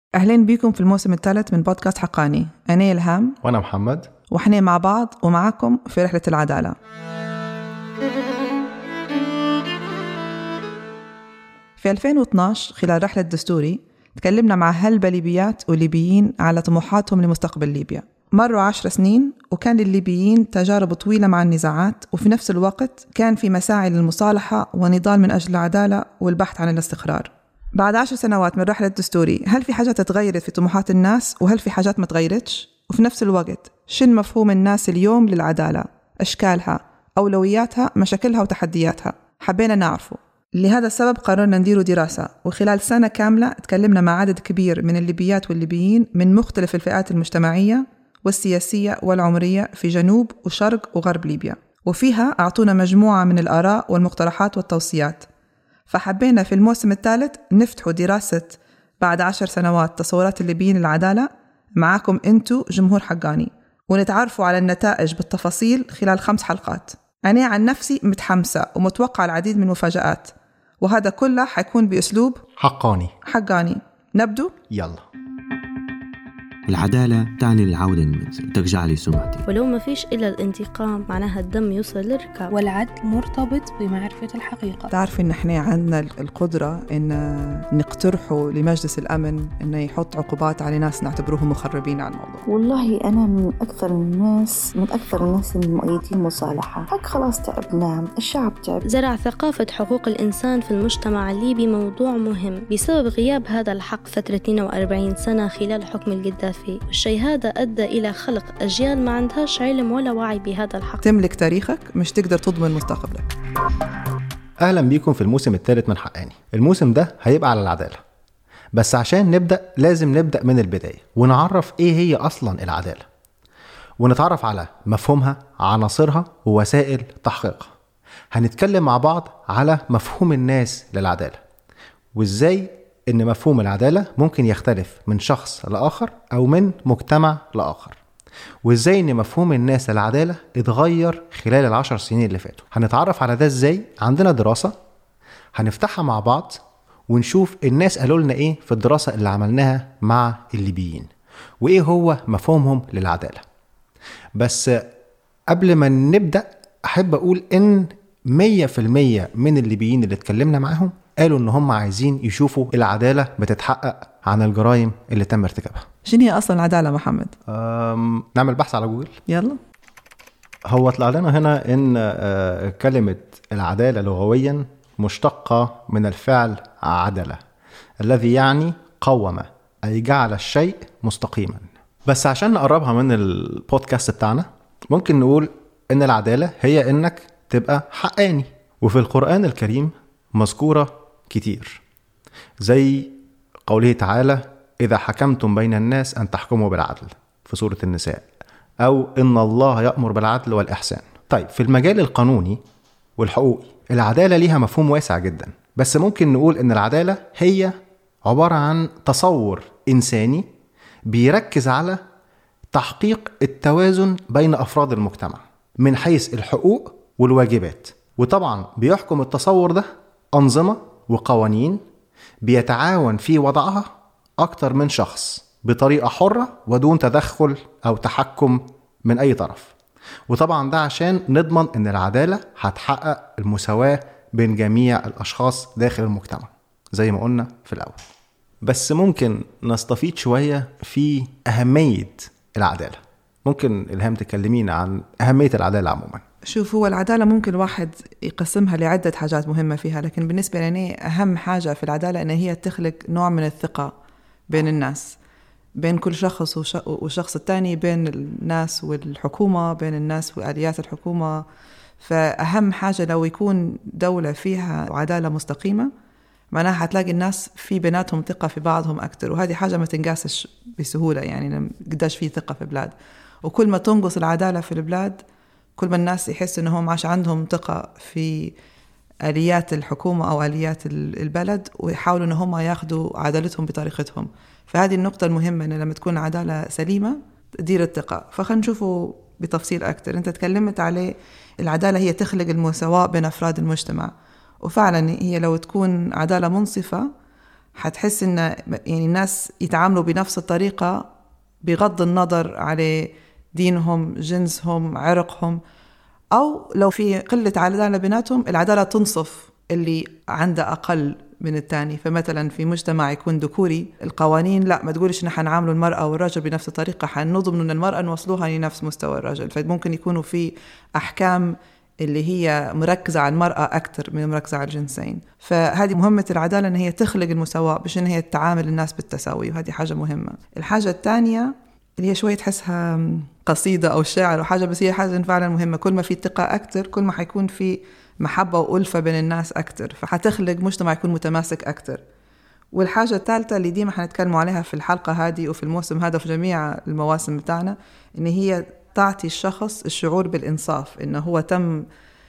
أهلين بيكم في الموسم الثالث من بودكاست حقاني. أنا إلهام وأنا محمد، وإحنا مع بعض ومعاكم في رحلة العدالة. في 2012 خلال رحلة دستوري تكلمنا مع هلبة ليبيات وليبيين على طموحاتهم لمستقبل ليبيا. مروا 10 سنين وكان للليبيين تجارب طويلة مع النزاعات، وفي نفس الوقت كان في مساعي للمصالحة ونضال من أجل العدالة والبحث عن الاستقرار. بعد 10 سنوات من رحلة دستوري، هل في حاجات تغيرت في طموحات الناس وهل في حاجات ما تغيرتش؟ وفي نفس الوقت شن مفهوم الناس اليوم للعدالة؟ أشكالها، أولوياتها، مشاكلها وتحدياتها؟ حبينا نعرفه. لهذا السبب قررنا ندير دراسة، وخلال سنة كاملة تكلمنا مع عدد كبير من الليبيات والليبيين من مختلف الفئات المجتمعية والسياسية والعمرية في جنوب وشرق وغرب ليبيا، وفيها أعطونا مجموعة من الآراء والمقترحات والتوصيات. فحبينا في الموسم الثالث نفتح دراسة بعد 10 سنوات تصورات الليبيين للعدالة معاكم أنتو جمهور حقاني، ونتعرفوا على النتائج بالتفاصيل خلال 5 حلقات. أنا عن نفسي متحمسة ومتوقع العديد من المفاجآت، وهذا كله حيكون بأسلوب حقاني. نبدو؟ يلا. العدالة تعني العودة للمنزل، ترجع لي سمعتي، ولو ما فيش إلا الانتقام معناها الدم يوصل للركاب. والعدل مرتبط بمعرفة الحقيقة. تعرف إن إحنا عندنا القدرة إن نقترحوا لمجلس الأمن إنه يحط عقوبات على ناس نعتبروهم مخربين على الموضوع. والله أنا من أكثر الناس المؤيدين المصالحة. حق خلاص تعبنا، الشعب تعب. زرع ثقافة حقوق الإنسان في المجتمع الليبي موضوع مهم بسبب غياب هذا الحق فترة 42 سنة خلال حكم القذافي. والشيء هذا أدى إلى خلق أجيال ما عندهاش علم ولا وعي بهذا الحق. تملك تاريخك مش تقدر تضمن مستقبلك. أهلا بيكم في الموسم الثالث من حقاني. الموسم ده هيبقى على العدالة، بس عشان نبدأ لازم نبدأ من البداية ونعرف إيه هي أصلا العدالة، ونتعرف على مفهومها، عناصرها، ووسائل تحقيقها. هنتكلم مع بعض على مفهوم الناس للعدالة، وإزاي إن مفهوم العدالة ممكن يختلف من شخص لآخر أو من مجتمع لآخر، وإزاي إن مفهوم الناس للعدالة اتغير خلال 10 سنين اللي فاتوا. هنتعرف على ده إزاي؟ عندنا دراسة هنفتحها مع بعض ونشوف الناس قالوا لنا إيه في الدراسة اللي عملناها مع الليبيين، وإيه هو مفهومهم للعدالة. بس قبل ما نبدأ أحب أقول إن 100% من الليبيين اللي اتكلمنا معهم قالوا إن هم عايزين يشوفوا العدالة بتتحقق عن الجرائم اللي تم ارتكابها. شنو هي أصلا العدالة محمد؟ نعمل بحث على جوجل. يلا. هو طلع لنا هنا إن كلمة العدالة لغويا مشتقة من الفعل عدلة، الذي يعني قوم، أي جعل الشيء مستقيما. بس عشان نقربها من البودكاست بتاعنا ممكن نقول إن العدالة هي إنك تبقى حقاني. وفي القرآن الكريم مذكورة كتير، زي قوله تعالى: إذا حكمتم بين الناس أن تحكموا بالعدل في سورة النساء، أو إن الله يأمر بالعدل والإحسان. طيب، في المجال القانوني والحقوقي العدالة ليها مفهوم واسع جدا، بس ممكن نقول إن العدالة هي عبارة عن تصور إنساني بيركز على تحقيق التوازن بين أفراد المجتمع من حيث الحقوق والواجبات. وطبعا بيحكم التصور ده أنظمة وقوانين بيتعاون في وضعها أكتر من شخص بطريقة حرة ودون تدخل أو تحكم من أي طرف. وطبعا ده عشان نضمن أن العدالة هتحقق المساواة بين جميع الأشخاص داخل المجتمع زي ما قلنا في الأول. بس ممكن نستفيد شوية في أهمية العدالة. ممكن إلهام تكلمينا عن أهمية العدالة عموما؟ شوف، هو العدالة ممكن الواحد يقسمها لعدة حاجات مهمة فيها، لكن بالنسبة لي أهم حاجة في العدالة أن هي تخلق نوع من الثقة بين الناس، بين كل شخص وشخص التاني، بين الناس والحكومة، بين الناس وآليات الحكومة. فأهم حاجة لو يكون دولة فيها عدالة مستقيمة معناها هتلاقي الناس في بيناتهم ثقة في بعضهم أكتر، وهذه حاجة ما تنقاسش بسهولة. يعني قداش فيه ثقة في البلاد، وكل ما تنقص العدالة في البلاد كل ما الناس يحس أنهم عاش عندهم ثقة في آليات الحكومة أو آليات البلد، ويحاولوا أنهم ياخدوا عدالتهم بطريقتهم. فهذه النقطة المهمة، أن لما تكون عدالة سليمة تدير الثقة. فخلينا نشوفه بتفصيل أكتر. أنت تكلمت عليه العدالة هي تخلق المساواة بين أفراد المجتمع، وفعلا هي لو تكون عدالة منصفة حتحس إن يعني الناس يتعاملوا بنفس الطريقة بغض النظر على دينهم، جنسهم، عرقهم، أو لو في قلة عدالة بيناتهم العدالة تنصف اللي عنده أقل من الثاني. فمثلا في مجتمع يكون ذكوري القوانين لا ما تقولش نحن نعامل المرأة والرجل بنفس الطريقة، حنضمن أن المرأة نوصلوها لنفس مستوى الرجل. فممكن يكونوا في أحكام اللي هي مركزة على المرأة أكتر من مركزة على الجنسين. فهذه مهمة العدالة، أن هي تخلق المساواة باش أن هي تعامل الناس بالتساوي، وهذه حاجة مهمة. الحاجة الثانية اللي هي شوية تحسها قصيدة أو شعر أو حاجة، بس هي حاجة فعلا مهمة. كل ما في ثقة أكتر كل ما حيكون في محبة وألفة بين الناس أكتر، فحتخلق مجتمع يكون متماسك أكتر. والحاجة الثالثة اللي ديما حنتكلم عليها في الحلقة هذه وفي الموسم هذا وفي جميع المواسم بتاعنا، إن هي تعطي الشخص الشعور بالإنصاف، إنه هو تم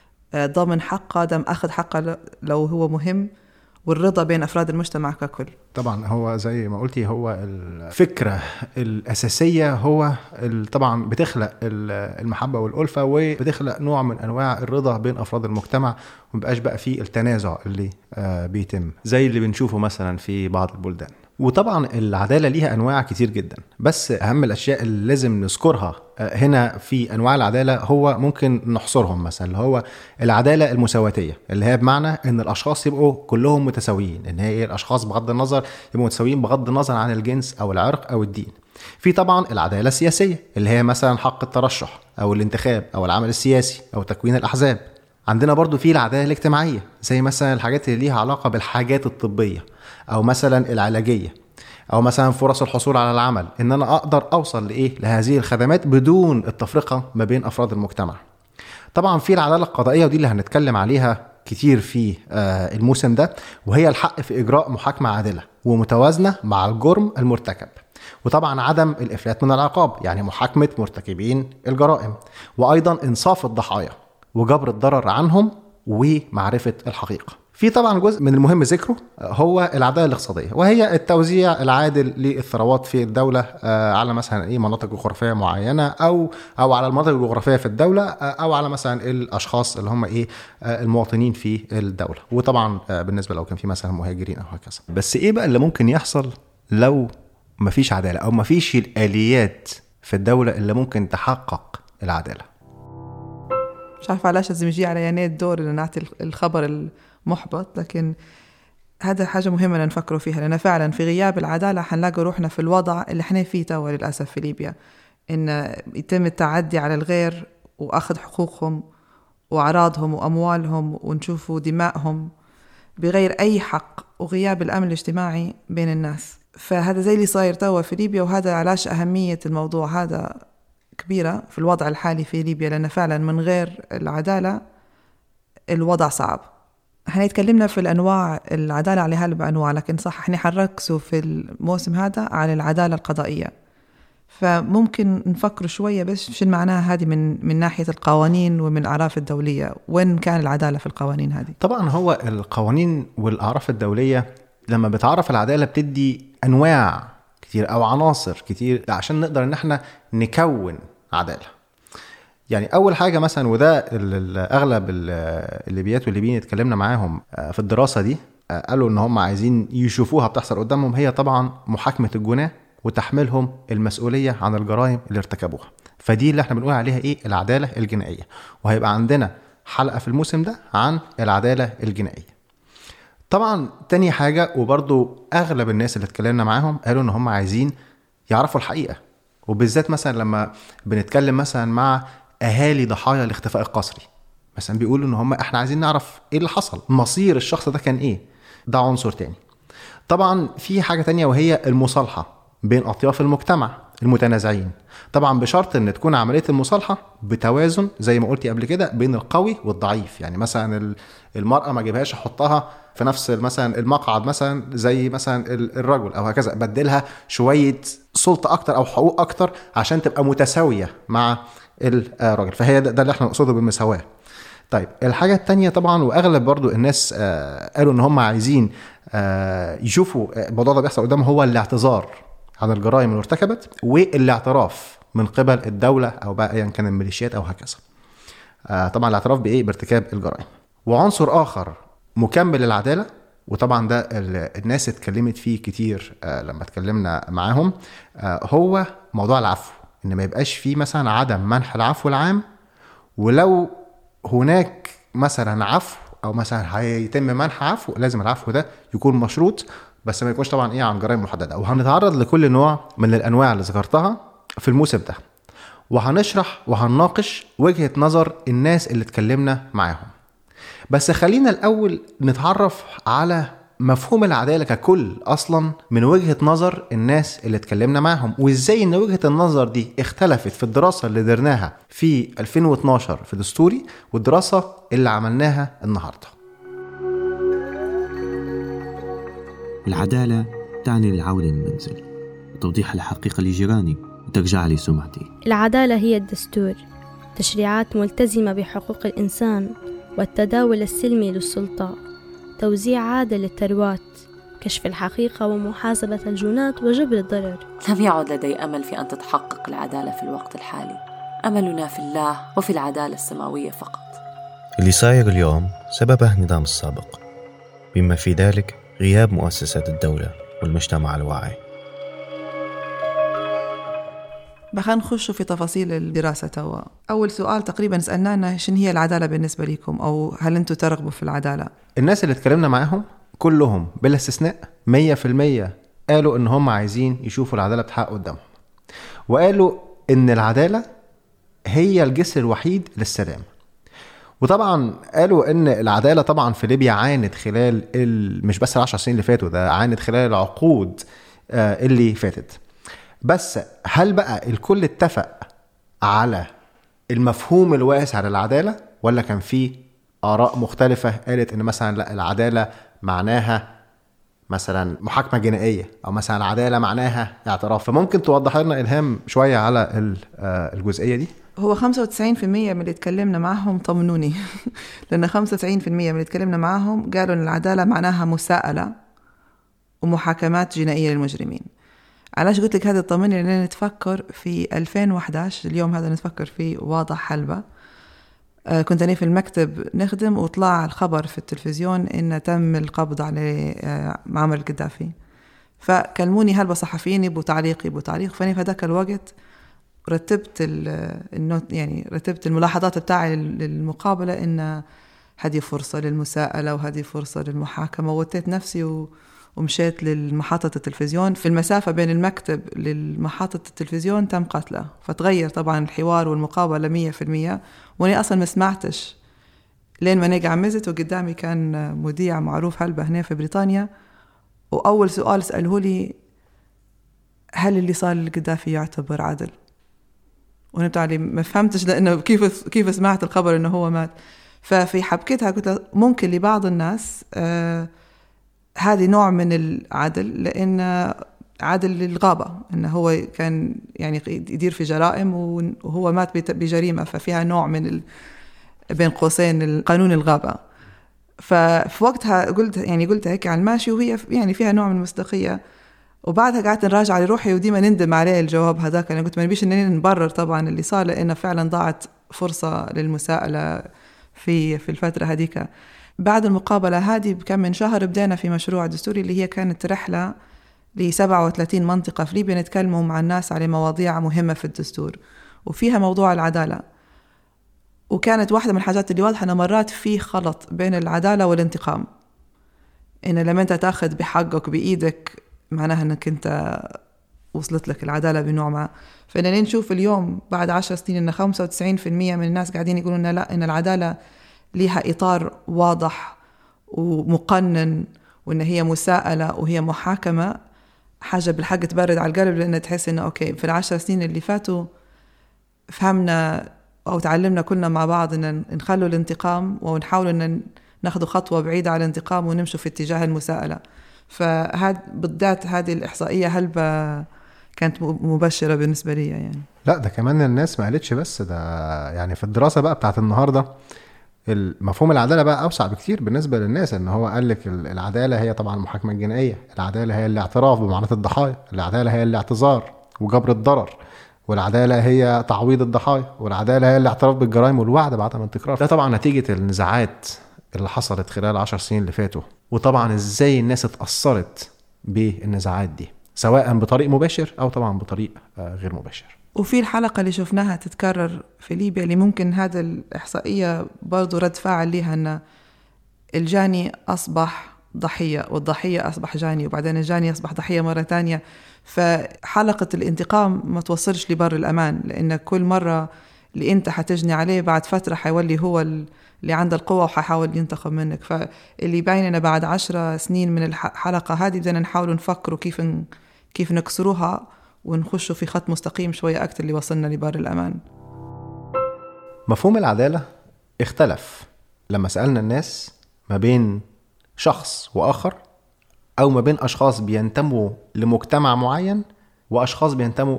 ضمن حقه، تم أخذ حقه لو هو مهم، والرضا بين أفراد المجتمع ككل. طبعا هو زي ما قلتي هو الفكرة الأساسية هو طبعا بتخلق المحبة والألفة، وبتخلق نوع من أنواع الرضا بين أفراد المجتمع، ومبقاش بقى فيه التنازع اللي بيتم زي اللي بنشوفه مثلا في بعض البلدان. وطبعا العدالة ليها أنواع كتير جدا، بس أهم الأشياء اللي لازم نذكرها هنا في أنواع العدالة هو ممكن نحصرهم. مثلا اللي هو العدالة المساواتية، اللي هي بمعنى أن الأشخاص يبقوا كلهم متساويين، أن هي الأشخاص بغض النظر يبقوا متساويين بغض النظر عن الجنس أو العرق أو الدين. في طبعا العدالة السياسية، اللي هي مثلا حق الترشح أو الانتخاب أو العمل السياسي أو تكوين الأحزاب. عندنا برضو في العدالة الاجتماعية، زي مثلا الحاجات اللي ليها علاقة بالحاجات الطبية أو مثلا العلاجية أو مثلا فرص الحصول على العمل، إن أنا أقدر أوصل لهذه الخدمات بدون التفرقة ما بين أفراد المجتمع. طبعا في العدالة القضائية، ودي اللي هنتكلم عليها كتير في الموسم ده، وهي الحق في إجراء محاكمة عادلة ومتوازنة مع الجرم المرتكب، وطبعا عدم الإفلات من العقاب، يعني محاكمة مرتكبين الجرائم، وأيضا إنصاف الضحايا وجبر الضرر عنهم ومعرفة الحقيقة. في طبعا جزء من المهم ذكره هو العدالة الاقتصادية، وهي التوزيع العادل للثروات في الدولة على مثلا مناطق جغرافية معينة أو على المناطق الجغرافية في الدولة، أو على مثلا الأشخاص اللي هم المواطنين في الدولة، وطبعا بالنسبة لو كان في مثلا مهاجرين أو هكذا. بس إيه بقى اللي ممكن يحصل لو مفيش عدالة أو مفيش الآليات في الدولة اللي ممكن تحقق العدالة؟ مش عارفة علاش لازم يجي على ياني الدور اللي نعطي الخبر المحبط، لكن هذا حاجة مهمة نفكروا فيها، لأن فعلا في غياب العدالة حنلاقي روحنا في الوضع اللي احنا فيه توا للأسف في ليبيا، إن يتم التعدي على الغير وأخذ حقوقهم وأعراضهم وأموالهم، ونشوفوا دمائهم بغير أي حق، وغياب الأمن الاجتماعي بين الناس. فهذا زي اللي صاير توا في ليبيا، وهذا علاش أهمية الموضوع هذا كبيرة في الوضع الحالي في ليبيا، لأن فعلا من غير العدالة الوضع صعب. احنا تكلمنا في الأنواع العدالة عليها بأنواع، لكن صح احنا حنركزوا في الموسم هذا على العدالة القضائية. فممكن نفكر شوية بس شو معناها هذه من ناحية القوانين ومن الأعراف الدولية، وين كان العدالة في القوانين هذه؟ طبعا هو القوانين والأعراف الدولية لما بتعرف العدالة بتدي أنواع كتير أو عناصر كتير عشان نقدر ان احنا نكون عدالة. يعني أول حاجة مثلا، وده أغلب الليبيات والليبيين اتكلمنا معاهم في الدراسة دي قالوا إن هم عايزين يشوفوها بتحصل قدامهم، هي طبعا محاكمة الجناة وتحميلهم المسؤولية عن الجرائم اللي ارتكبوها. فدي اللي احنا بنقول عليها العدالة الجنائية، وهيبقى عندنا حلقة في الموسم ده عن العدالة الجنائية. طبعا تاني حاجة، وبرضو أغلب الناس اللي اتكلمنا معاهم قالوا إن هم عايزين يعرفوا الحقيقة، وبالذات مثلا لما بنتكلم مثلا مع أهالي ضحايا الاختفاء القسري، مثلا بيقولوا إن هم احنا عايزين نعرف ايه اللي حصل، مصير الشخص ده كان ايه. ده عنصر تاني. طبعا في حاجة تانية وهي المصالحة بين أطياف المجتمع المتنازعين، طبعا بشرط ان تكون عملية المصالحة بتوازن زي ما قلتي قبل كده بين القوي والضعيف. يعني مثلا المرأة ما جيبهاش احطها في نفس مثلا المقعد مثلا زي مثلا الرجل او هكذا، بدلها شوية سلطة اكتر او حقوق اكتر عشان تبقى متساوية مع الراجل. فهي ده اللي احنا نقصده بالمساواة. طيب الحاجة التانية طبعا، واغلب برضو الناس قالوا ان هم عايزين يشوفوا الموضوع ده بيحصل قدامهم، هو الاعتذار عن الجرائم اللي ارتكبت والاعتراف من قبل الدولة او بقى يعني كان الميليشيات او هكذا. طبعا الاعتراف بارتكاب الجرائم. وعنصر اخر مكمل للعدالة وطبعا ده الناس اتكلمت فيه كتير لما اتكلمنا معاهم، هو موضوع العفو. ان ما يبقاش فيه مثلا عدم منح العفو العام، ولو هناك مثلا عفو او مثلا هيتم منح عفو لازم العفو ده يكون مشروط، بس ما يكونش طبعا عن جرائم محدده. وهنتعرض لكل نوع من الانواع اللي ذكرتها في الموسم ده، وهنشرح وهنناقش وجهة نظر الناس اللي اتكلمنا معاهم. بس خلينا الأول نتعرف على مفهوم العدالة ككل أصلا من وجهة نظر الناس اللي اتكلمنا معاهم، وإزاي إن وجهة النظر دي اختلفت في الدراسة اللي درناها في 2012 في دستوري والدراسة اللي عملناها النهاردة. العدالة تعني العودة للمنزل وتوضيح الحقيقة لجيراني وترجع لي سمعتي. العدالة هي الدستور، تشريعات ملتزمة بحقوق الإنسان والتداول السلمي للسلطة، توزيع عادل للثروات، كشف الحقيقة ومحاسبة الجنات وجبر الضرر. لم يعد لدي أمل في أن تتحقق العدالة في الوقت الحالي، أملنا في الله وفي العدالة السماوية فقط. اللي صاير اليوم سببه النظام السابق، بما في ذلك غياب مؤسسات الدولة والمجتمع الواعي. بخلينا نخش في تفاصيل الدراسة توا. أول سؤال تقريبا سألنانا شن هي العدالة بالنسبة لكم، أو هل أنتوا ترغبوا في العدالة؟ الناس اللي اتكلمنا معاهم كلهم بلا استثناء 100% قالوا إن هم عايزين يشوفوا العدالة بتحقق قدامهم، وقالوا إن العدالة هي الجسر الوحيد للسلام. وطبعا قالوا إن العدالة طبعا في ليبيا عانت خلال مش بس 10 سنين اللي فاتوا، ده عانت خلال العقود اللي فاتت. بس هل بقى الكل اتفق على المفهوم الواسع للعدالة، ولا كان فيه آراء مختلفة قالت إن مثلا لا العدالة معناها مثلا محاكمة جنائية، أو مثلا العدالة معناها اعتراف؟ فممكن توضح لنا إلهام شوية على الجزئية دي؟ هو 95% من اللي اتكلمنا معهم طمنوني لأن 95% من اللي اتكلمنا معهم قالوا إن العدالة معناها مساءلة ومحاكمات جنائية للمجرمين. علاش قلت لك هذا الطمني؟ لأننا نتفكر في 2011 اليوم هذا نتفكر فيه واضح حلبة. كنت أنا في المكتب نخدم وطلع الخبر في التلفزيون إن تم القبض على معمر القذافي، فكلموني هلبة صحفيين يبوا تعليق. فأنا في هذاك الوقت رتبت يعني رتبت الملاحظات بتاعي للمقابلة إن هذه فرصة للمساءلة وهذه فرصة للمحاكمة، ووتيت نفسي ومشيت للمحطة التلفزيون. في المسافة بين المكتب للمحطة التلفزيون تم قتله، فتغير طبعا الحوار والمقابلة 100%. وأنا أصلا ما سمعتش لين ما نيجي عمزت، وقدامي كان مذيع معروف هلبة هنا في بريطانيا، وأول سؤال سأله لي هل اللي صار للقذافي يعتبر عدل؟ وأنا بتاعي ما فهمتش لأنه كيف سمعت الخبر إنه هو مات. ففي حبكتها قلت ممكن لبعض الناس هذه نوع من العدل، لأن عدل للغابة، إنه هو كان يعني يدير في جرائم وهو مات بجريمة، ففيها نوع من بين قوسين القانون الغابة. ففي وقتها قلت هيك على الماشي، وهي يعني فيها نوع من المصداقية. وبعدها قعدت نراجع لروحي وديما نندم عليه الجواب هذاك. أنا قلت ما نبيش إنني نبرر طبعا اللي صار، لأنه فعلا ضاعت فرصة للمساءلة في الفترة هذيك. بعد المقابلة هذه بكم من شهر بدأنا في مشروع دستوري، اللي هي كانت رحلة ل37 منطقة في ليبيا نتكلموا مع الناس على مواضيع مهمة في الدستور، وفيها موضوع العدالة. وكانت واحدة من الحاجات اللي واضحة أن مرات فيه خلط بين العدالة والانتقام، إن لما أنت تأخذ بحقك بإيدك معناها أنك أنت وصلت لك العدالة بنوع ما. فإننا نشوف اليوم بعد 10 سنين أن 95% من الناس قاعدين يقولون لا، إن العدالة ليها إطار واضح ومقنن، وإن هي مساءلة وهي محاكمة. حاجة بالحق تبرد على القلب، لأن تحس إنه أوكي في 10 سنين اللي فاتوا فهمنا أو تعلمنا كلنا مع بعض إن نخلوا الانتقام، ونحاول إن ناخذ خطوة بعيدة على الانتقام ونمشوا في اتجاه المساءلة. بالذات هذه الإحصائية هلبة كانت مبشرة بالنسبة لي يعني. لا ده كمان الناس ما قالتش بس ده، يعني في الدراسة بقى بتاعت النهاردة المفهوم العدالة بقى أوسع بكتير بالنسبة للناس. إن هو قال لك العدالة هي طبعا المحاكمة الجنائية، العدالة هي الاعتراف بمعاناة الضحايا، العدالة هي الاعتذار وجبر الضرر، والعدالة هي تعويض الضحايا، والعدالة هي الاعتراف بالجرائم والوعد بعدم التكرار. ده طبعا نتيجة النزاعات اللي حصلت خلال 10 سنين اللي فاتوا وطبعا ازاي الناس اتأثرت بالنزاعات دي سواء بطريق مباشر أو طبعا بطريق غير مباشر. وفي الحلقة اللي شفناها تتكرر في ليبيا اللي ممكن هذا الإحصائية برضو رد فاعل ليها أن الجاني أصبح ضحية والضحية أصبح جاني وبعدين الجاني أصبح ضحية مرة تانية. فحلقة الانتقام ما توصلش لبر الأمان، لأن كل مرة اللي أنت حتجني عليه بعد فترة حيولي هو اللي عنده القوة وحيحاول ينتقم منك. فاللي بايننا بعد 10 سنين من الحلقة هذه بدنا نحاول نفكروا كيف نكسروها ونخشوا في خط مستقيم شوية أكتر اللي وصلنا لبر الأمان. مفهوم العدالة اختلف لما سألنا الناس ما بين شخص وآخر أو ما بين أشخاص بينتموا لمجتمع معين وأشخاص بينتموا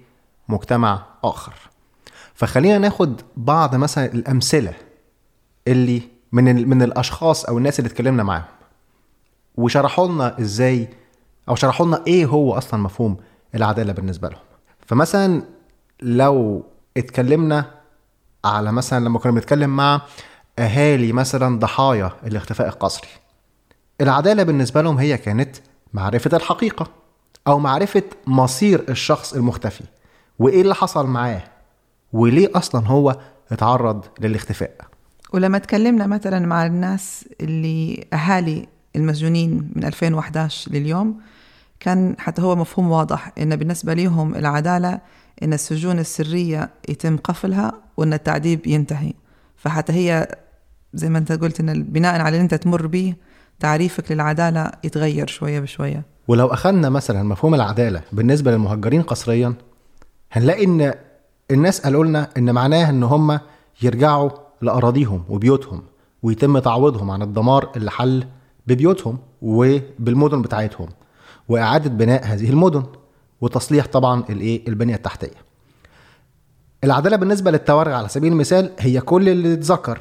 لمجتمع آخر. فخلينا ناخد بعض مثلا الأمثلة اللي من الأشخاص أو الناس اللي اتكلمنا معاهم وشرحوا لنا إزاي أو شرحوا لنا إيه هو أصلا مفهوم العدالة بالنسبة لهم. فمثلا لو اتكلمنا على مثلا لما كنا بنتكلم مع أهالي مثلا ضحايا الاختفاء القسري، العدالة بالنسبة لهم هي كانت معرفة الحقيقة أو معرفة مصير الشخص المختفي وإيه اللي حصل معاه وليه أصلا هو اتعرض للاختفاء. ولما تكلمنا مثلا مع الناس اللي أهالي المسجونين من 2011 لليوم كان حتى هو مفهوم واضح إن بالنسبة لهم العدالة إن السجون السرية يتم قفلها وإن التعذيب ينتهي. فحتى هي زي ما أنت قلت إن بناء على اللي أنت تمر به تعريفك للعدالة يتغير شوية بشوية. ولو أخذنا مثلا مفهوم العدالة بالنسبة للمهجرين قسريا هنلاقي إن الناس قالوا لنا إن معناه إن هم يرجعوا لأراضيهم وبيوتهم ويتم تعويضهم عن الدمار اللي حل ببيوتهم وبالمدن بتاعتهم وإعادة بناء هذه المدن وتصليح طبعا البنية التحتية. العدالة بالنسبة للتوارع على سبيل المثال هي كل اللي اتذكر،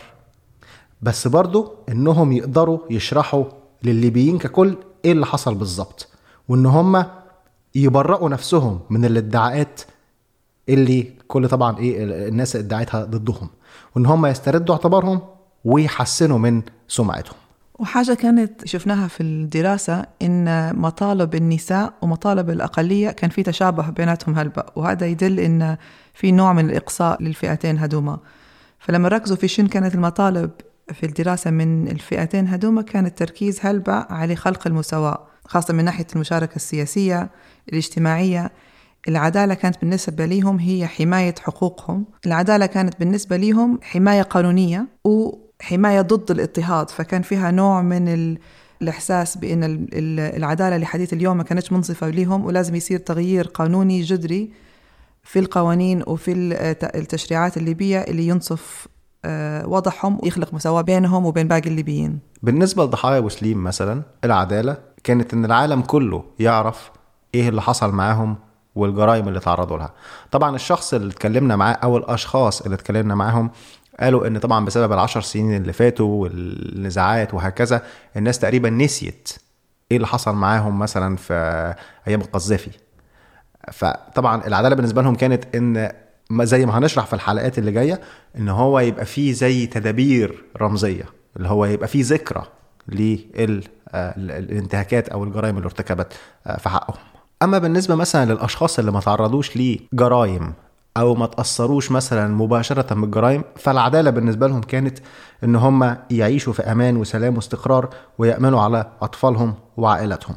بس برضو إنهم يقدروا يشرحوا للليبيين ككل إيه اللي حصل بالضبط وإن هم يبرئوا نفسهم من الادعاءات اللي كل طبعا الناس ادعتها ضدهم وإن هم يستردوا اعتبارهم ويحسنوا من سمعتهم. وحاجة كانت شفناها في الدراسة إن مطالب النساء ومطالب الأقلية كان في تشابه بيناتهم هلبة، وهذا يدل إن في نوع من الإقصاء للفئتين هدوما. فلما ركزوا في شن كانت المطالب في الدراسة من الفئتين هدوما كان التركيز هلبة على خلق المساواة خاصة من ناحية المشاركة السياسية الاجتماعية. العدالة كانت بالنسبة لهم هي حماية حقوقهم، العدالة كانت بالنسبة لهم حماية قانونية وحماية ضد الاضطهاد. فكان فيها نوع من الإحساس بأن العدالة لحديث اليوم ما كانتش منصفة لهم ولازم يصير تغيير قانوني جذري في القوانين وفي التشريعات الليبية اللي ينصف وضعهم ويخلق مساواة بينهم وبين باقي الليبيين. بالنسبة لضحايا وسليم مثلا العدالة كانت ان العالم كله يعرف ايه اللي حصل معاهم والجرائم اللي تعرضوا لها. طبعا الشخص اللي اتكلمنا معاه او الاشخاص اللي اتكلمنا معاهم قالوا ان طبعا بسبب 10 سنين اللي فاتوا والنزاعات وهكذا الناس تقريبا نسيت ايه اللي حصل معاهم مثلا في ايام القذافي. فطبعا العدالة بالنسبة لهم كانت ان زي ما هنشرح في الحلقات اللي جاية ان هو يبقى فيه زي تدابير رمزية اللي هو يبقى فيه ذكرى للانتهاكات او الجرائم اللي ارتكبت في حقهم. اما بالنسبة مثلا للاشخاص اللي ما تعرضوش لجرائم او ما تأثروش مثلا مباشرة بالجرائم فالعدالة بالنسبة لهم كانت ان هم يعيشوا في امان وسلام واستقرار ويأمنوا على اطفالهم وعائلتهم.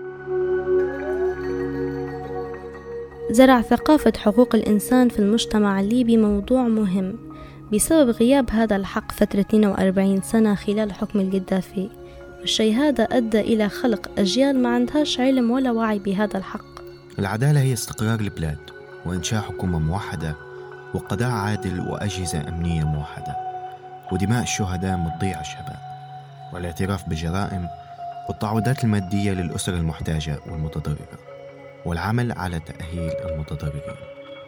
زرع ثقافة حقوق الإنسان في المجتمع الليبي موضوع مهم بسبب غياب هذا الحق فترة 42 سنة خلال حكم القذافي، والشيء هذا أدى إلى خلق أجيال ما عندهاش علم ولا وعي بهذا الحق. العدالة هي استقرار البلاد وإنشاء حكومة موحدة وقضاء عادل وأجهزة أمنية موحدة ودماء الشهداء ما تضيعش هباء، والاعتراف بالجرائم والتعويضات المادية للأسر المحتاجة والمتضررة والعمل على تأهيل المتضررين.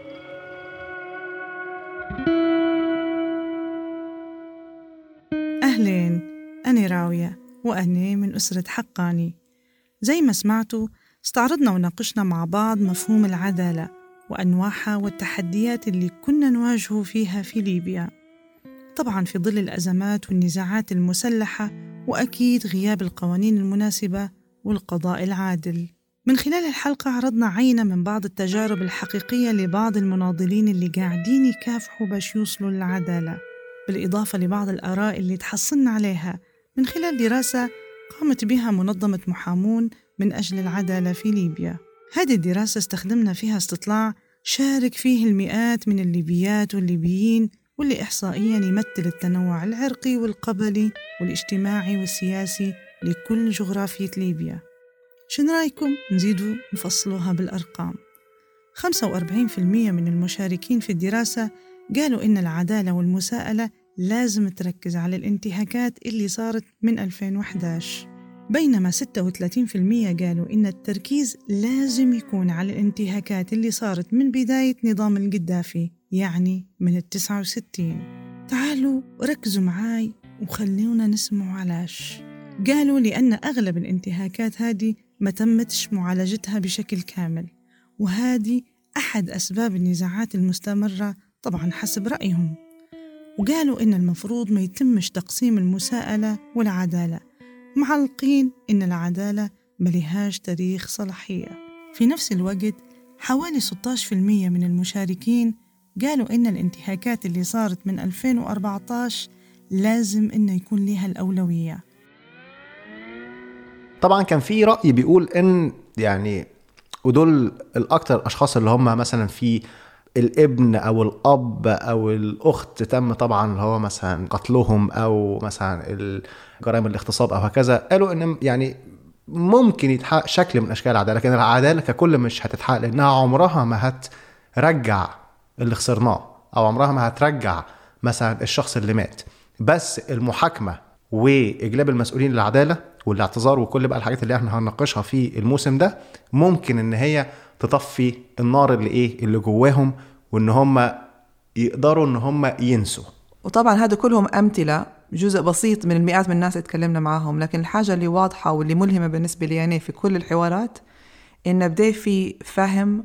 أهلين، أنا راوية وأنا من أسرة حقاني. زي ما سمعتوا استعرضنا وناقشنا مع بعض مفهوم العدالة وأنواعها والتحديات اللي كنا نواجه فيها في ليبيا، طبعاً في ظل الأزمات والنزاعات المسلحة وأكيد غياب القوانين المناسبة والقضاء العادل. من خلال الحلقة عرضنا عينة من بعض التجارب الحقيقية لبعض المناضلين اللي قاعدين يكافحوا باش يوصلوا للعدالة، بالإضافة لبعض الآراء اللي تحصلنا عليها من خلال دراسة قامت بها منظمة محامون من أجل العدالة في ليبيا. هذه الدراسة استخدمنا فيها استطلاع شارك فيه المئات من الليبيات والليبيين، واللي إحصائياً يمثل التنوع العرقي والقبلي والاجتماعي والسياسي لكل جغرافية ليبيا. شن رأيكم نزيدوا نفصلوها بالأرقام؟ 45% من المشاركين في الدراسة قالوا إن العدالة والمساءلة لازم تركز على الانتهاكات اللي صارت من 2011، بينما 36% قالوا إن التركيز لازم يكون على الانتهاكات اللي صارت من بداية نظام القذافي، يعني من 69. تعالوا ركزوا معاي وخلونا نسمعوا علاش. قالوا لأن أغلب الانتهاكات هذه ما تمتش معالجتها بشكل كامل، وهذه أحد أسباب النزاعات المستمرة طبعاً حسب رأيهم. وقالوا إن المفروض ما يتمش تقسيم المساءلة والعدالة، معلقين إن العدالة ملهاش تاريخ صلاحية. في نفس الوقت حوالي 16% من المشاركين قالوا إن الانتهاكات اللي صارت من 2014 لازم إنه يكون لها الأولوية. طبعا كان في رأي بيقول إن يعني ودول الأكتر أشخاص اللي هم مثلا في الابن أو الأب أو الأخت تم طبعا اللي هو مثلا قتلهم أو مثلا جرائم الاغتصاب أو هكذا، قالوا إن يعني ممكن يتحقق شكل من أشكال العدالة، لكن العدالة ككل مش هتتحقق لأنها عمرها ما هترجع اللي خسرناه أو عمرها ما هترجع مثلا الشخص اللي مات. بس المحاكمة وإجلاب المسؤولين للعدالة والاعتذار وكل بقى الحاجات اللي احنا هنناقشها في الموسم ده ممكن ان هي تطفي النار اللي جواهم، وان هم يقدروا ان هم ينسوا. وطبعا هذا كلهم أمثلة، جزء بسيط من المئات من الناس اللي تكلمنا معاهم، لكن الحاجة اللي واضحة واللي ملهمة بالنسبة لي يعني في كل الحوارات إن بدأ في فهم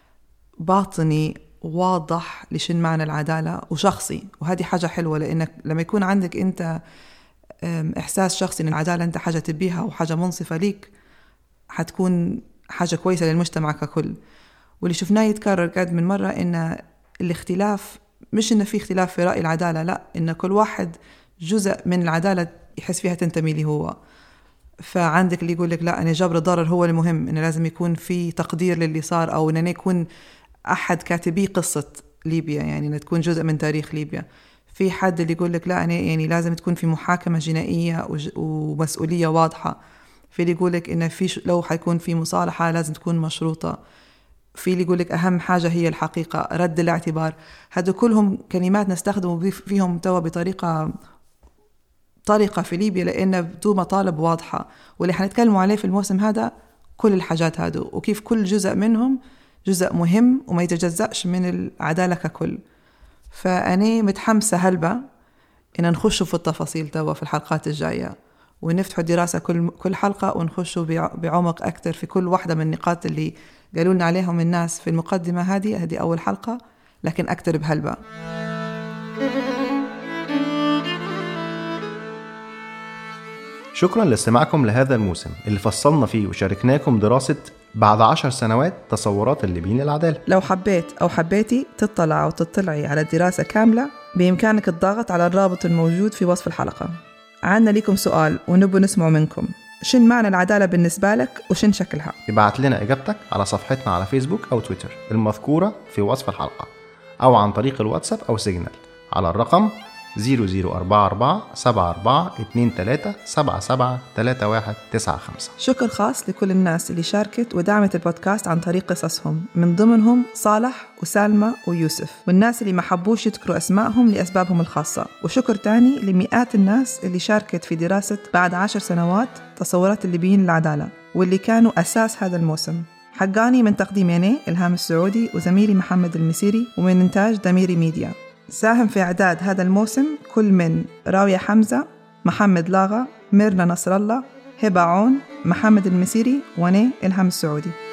باطني واضح لشن معنى العدالة وشخصي، وهذه حاجة حلوة، لأنك لما يكون عندك أنت إحساس شخصي إن العدالة أنت حاجة تبيها وحاجة منصفة ليك، حتكون حاجة كويسة للمجتمع ككل. واللي شفناه يتكرر قد من مرة إن الاختلاف مش إن في اختلاف في رأي العدالة، لا، إن كل واحد جزء من العدالة يحس فيها تنتمي لي هو. فعندك اللي يقول لك لا، أنا جبر الضرر هو المهم، إنه لازم يكون في تقدير للي صار، أو إنه يكون أحد كاتبي قصة ليبيا، يعني إنه تكون جزء من تاريخ ليبيا. في حد اللي يقول لك لا، أنا يعني لازم تكون في محاكمة جنائية ومسؤولية واضحة. في اللي يقول لك إن في لو حيكون في مصالحة لازم تكون مشروطة. في اللي يقول لك أهم حاجة هي الحقيقة، رد الاعتبار. هذا كلهم كلمات نستخدم فيهم توا بطريقة في ليبيا، لأن بدو مطالب واضحة، واللي حنتكلموا عليه في الموسم هذا كل الحاجات هذا، وكيف كل جزء منهم جزء مهم وما يتجزأش من العدالة ككل. فأنا متحمسة هلبة إن نخشوا في التفاصيل توا في الحلقات الجاية، ونفتحوا دراسة كل حلقة ونخشوا بعمق أكتر في كل واحدة من النقاط اللي قالوا لنا عليهم الناس في المقدمة. هذه أول حلقة، لكن أكتر بهلبة. شكرا لاستماعكم لهذا الموسم اللي فصلنا فيه وشاركناكم دراسة بعد 10 سنوات تصورات الليبيين للعدالة. لو حبيت أو حبيتي تطلع أو تطلعي على الدراسة كاملة، بإمكانك الضغط على الرابط الموجود في وصف الحلقة. عنا لكم سؤال ونبو نسمع منكم، شن معنى العدالة بالنسبة لك وشن شكلها؟ ابعت لنا إجابتك على صفحتنا على فيسبوك أو تويتر المذكورة في وصف الحلقة، أو عن طريق الواتساب أو سيجنال على الرقم 0044 74 23 77 3195. شكر خاص لكل الناس اللي شاركت ودعمت البودكاست عن طريق قصصهم، من ضمنهم صالح وسالمة ويوسف، والناس اللي ما حبوش يذكروا أسمائهم لأسبابهم الخاصة. وشكر تاني لمئات الناس اللي شاركت في دراسة بعد 10 سنوات تصورات الليبيين للعدالة، واللي كانوا أساس هذا الموسم. حقاني من تقديمي أنا إلهام السعودي وزميلي محمد المسيري، ومن إنتاج دميري ميديا. ساهم في إعداد هذا الموسم كل من راوية حمزة، محمد لاغا، ميرنا نصر الله، هبة عون، محمد المسيري، وأنا إلهام السعودي.